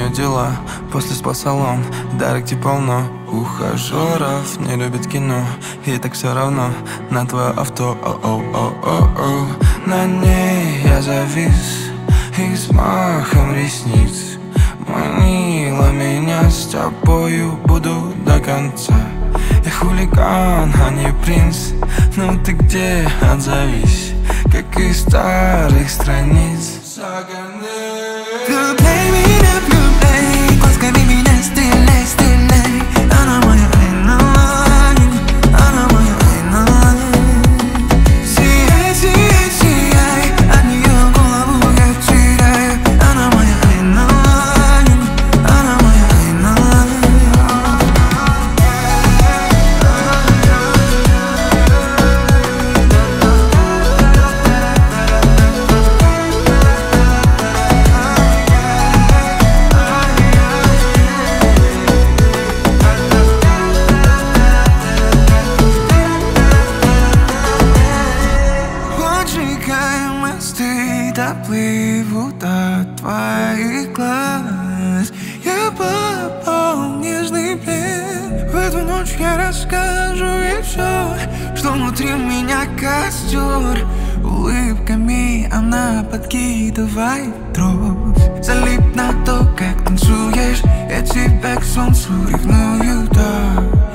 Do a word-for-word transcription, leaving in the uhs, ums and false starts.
ее дела. После спа-салон, дайректе полно ухажеров, не любит кино, ей так все равно на твое авто. О-о-о-о-о. На ней я завис и с махом ресниц манила меня, с тобою буду до конца. Я хулиган, а не принц. Ну ты где, отзовись, как из старых страниц. Влюбляй меня, влюбляй, глазками меня стреляй, стреляй. Она моя айналайн, она моя айналайн. Сияй, сияй, сияй, от нее голову я теряю. Она моя айналайн, она моя айналайн. Доплывут от твоих глаз. Я попал в нежный плен. В эту ночь я расскажу ей все, что внутри меня костер. Улыбками она подкидывает дрожь. Залип на то, как танцуешь. Я тебя к солнцу ревную, да.